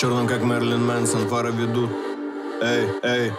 Черным как Мерлин Мэнсон, фары ведут. Эй, эй.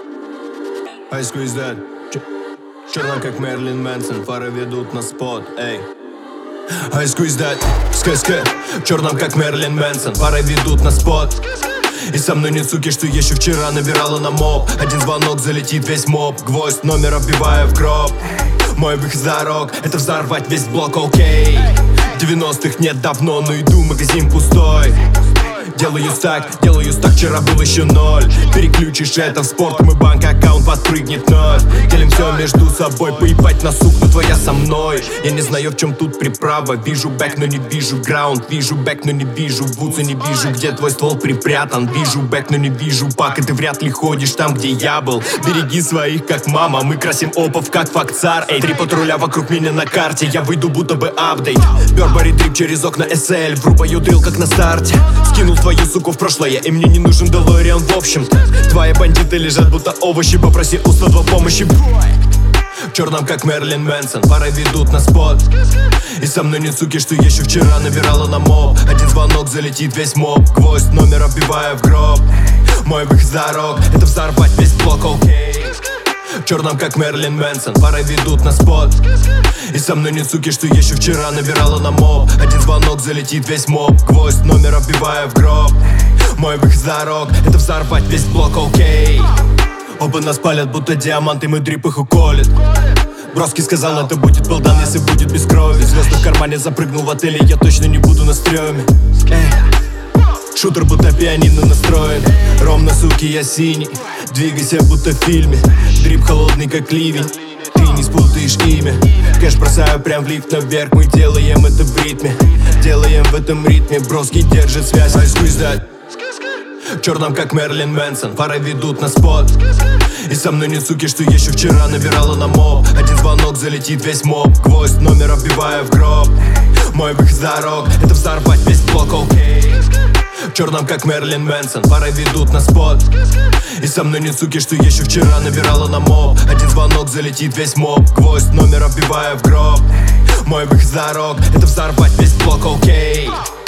I squeeze that. Черным как Мерлин Мэнсон, фары ведут на спот. Эй. I squeeze that. Ск-ск. Черным как Мерлин Мэнсон, фары ведут на спот. И со мной нет суки, что еще вчера набирала на моп. Один звонок, залетит весь моп. Гвоздь номер оббиваю в гроб. Мой выход за рок, это взорвать весь блок, окей. 90-х нет давно, но иду, магазин пустой. Делаю стак, вчера был еще 0. Переключишь это в спорт, мой банк-аккаунт подпрыгнет вновь. Делим все между собой, поебать на сук, но твоя со мной. Я не знаю, в чем тут приправа. Вижу бэк, но не вижу граунд. Вижу бэк, но не вижу вудса, не вижу, где твой ствол припрятан. Вижу бэк, но не вижу пак, и ты вряд ли ходишь там, где я был. Береги своих, как мама, мы красим опов, как факцар. Эй, 3 патруля вокруг меня на карте, я выйду, будто бы апдейт. Бербери трип через окна SL, врубаю дрил, как на старте. Скинул твою суку в прошлое, и мне не нужен Делориан в общем-то. Твои бандиты лежат, будто овощи, попроси у 102 помощи. В черном, как Мерлин Мэнсон, пары ведут на спот. И со мной нет суки, что еще вчера набирала на моп. Один звонок, залетит весь моп. Гвоздь номер оббиваю в гроб. Мой выход за рок, это взорвать весь блок, окей. В черном, как Мерлин Мэнсон, пары ведут на спот. И со мной нет суки, что еще вчера набирала на моп. Один звонок, залетит весь моп. Гвоздь номер оббиваю в гроб. Мой выход за рок, это взорвать весь блок, окей. Оба нас палят, будто диаманты, мой дрип их уколет. Броски сказал, это будет балдан, если будет без крови. Звезды в кармане, запрыгнул в отеле, я точно не буду на стреме. Шутер, будто пианино настроен. Ровно, суки, я синий. Двигайся, будто в фильме. Дрип холодный, как ливень. Ты не спутаешь имя. Кэш бросаю прям в лифт наверх. Мы делаем это в ритме. Делаем в этом ритме. Броски держит связь. I squeeze that. В черном, как Мерлин Мэнсон, пары ведут на спот. И со мной нет суки, что еще вчера набирала на моп. Один звонок, залетит весь моп. Гвоздь номер оббиваю в гроб. Мой выход за рок, это взорвать весь блок, окей. В черном, как Мерлин Мэнсон, пары ведут на спот. И со мной нет суки, что еще вчера набирала на моп. Один звонок, залетит весь моп. Гвоздь номер оббиваю в гроб. Мой выход за рок, это взорвать весь блок, окей.